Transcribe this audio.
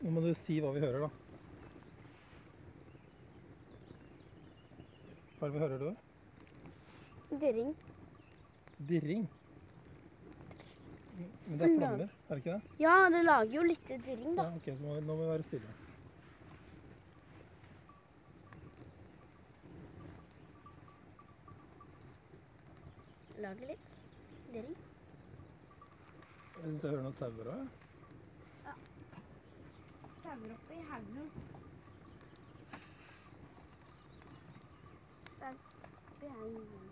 Nå må du si hva vi hører, da. Hva er det vi hører, du? Dirring. Dirring? Men det er flammer, er det ikke det? Ja, det lager jo litt dirring, da. Ja, ok, så nå må vi være stille. Lager litt dirring. Jeg synes jeg hører noen sauer også. Ja. Sauer oppe i haugen. Sau oppi haugen.